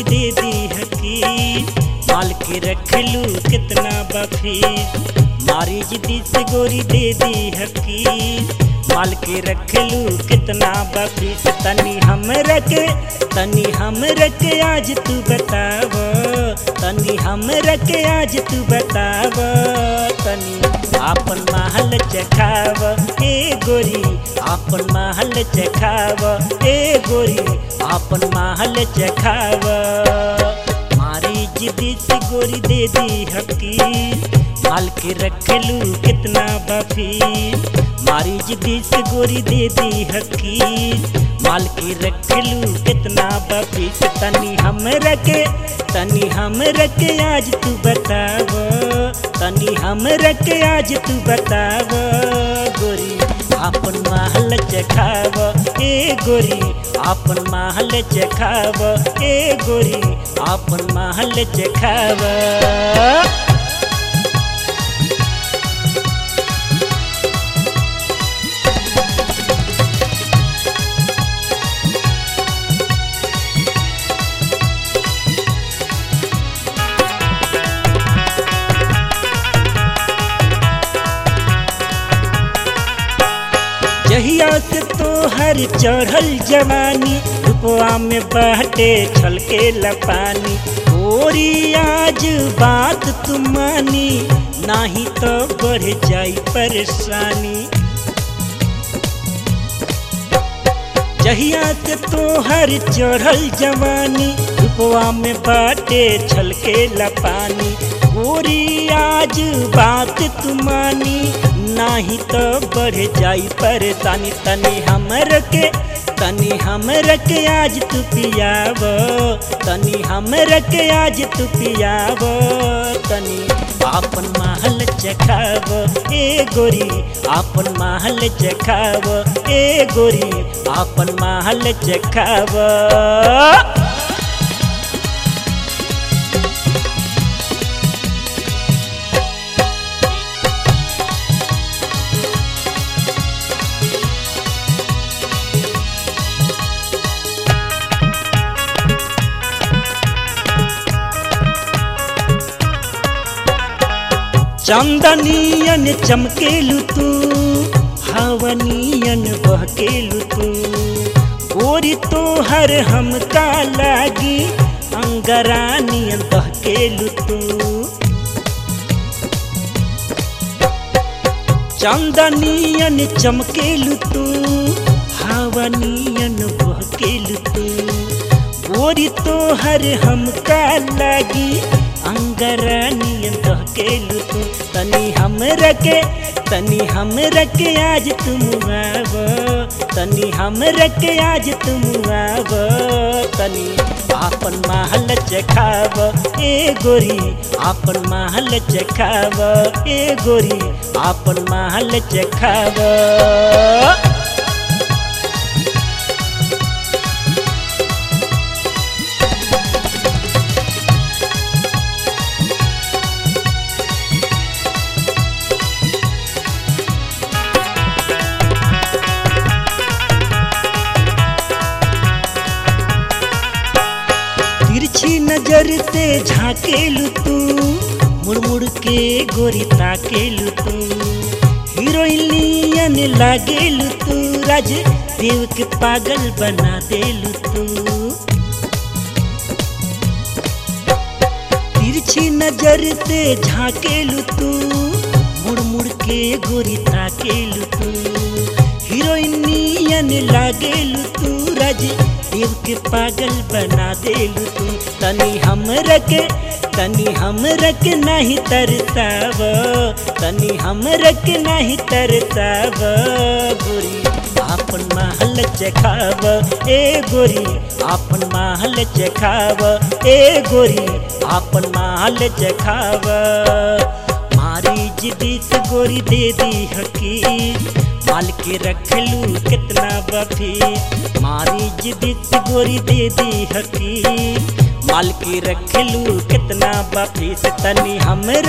दे दी हकी, माल के रख लू कितना बफी। मारी जिदी से गोरी दे दी हकी, माल के रख लू कितना बफी। तनी हम रखे आज तू बताव, तनी हम रखे आज तू बताव। तनी आपन महल चखाव ए गोरी, आपन महल चखाव ए गोरी, आपन महल चखाव। मारी जिदी से गोरी दे दी हकी, माल के रख लू कितना बफी। मारी जिदी से गोरी दे दी हकी, माल के रख लू कितना बफी। तनी हम रखे आज तू बताव, तनी हम रखे आज तू बताव। गोरी आपन महल चखाव ए गोरी, आपन महल चखाव ए गोरी, आपन महल चखाव। जहिया से तोहर चढ़ल जवानी, रुपवा में बहटे छलके लपानी। गोरी आज बात तू मानी, नाही तो बढ़ जाई परेशानी। जहिया से तोहर चढ़ल जवानी, रुपवा में बाटे छलके लपानी। गोरी आज बात तू मानी, नाही तो बढ़ जाई परेशानी। तनी हम रखे आज तू पियाव, तनी हम रखे आज तू पियाव। तनी आपन महल चखाव ए गोरी, आपन महल चखाव ए गोरी, आपन महल चखाव। चंदनियन चमकेलू तू, हवनियन बहकेलू तू। गोरी तोहर हमका लागी, अंगरानियन बहकेलू तू। चंदनियन चमकेलू तू, हवनियन बहकेलू तू। गोरी तोहर हमका लागी, अंगरानियन बहकेलू तू। तनी हम रखे आज तुम आव, तनी हम रखे आज तुम आव। तनी आपन महल चखाव ए गोरी, आपन महल चखाव ए गोरी, आपन महल चखाव। तिरछी नजर से झाकेलू तू, मुड़ मुड़ के गोरी ताकेलू तू। हीरोइनियन लागेलू तू, राज देव के पागल बना देलू तू। तिरछी नजर से झाकेलू तू, मुड़ मुड़ के गोरी ताकेलू तू। हीरोइनियन लागेलू तू, राज देव के पागल बना देलू तू। तनी हम रखे नहीं तरसाव, तनी हम रखे नहीं तरसाव। गोरी आपन महल चखाव ए गोरी, आपन महल चखाव ए गोरी, आपन महल चखाव। मारी जिदी से गोरी दे दी हकी, माल के रख लू कितना बफी। मारी जिदी से गोरी दे दी हकी, माल के रखलू कितना बफीस तनी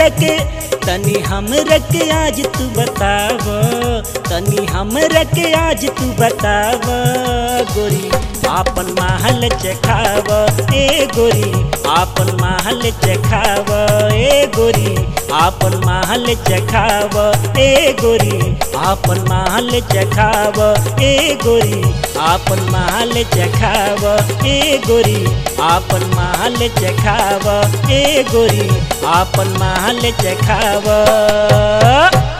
हमरे के आज तू बताव, तनी हमरे के आज तू बताव गोरी आपन महल चखाव ए गोरी आपन महल चखाव ए गोरी आपन महल चखाव ए गोरी आपन महल चखाव ए गोरी आपन महल चखाव ए गोरी आपन महल चखाव ए गोरी आपन महल चखाव।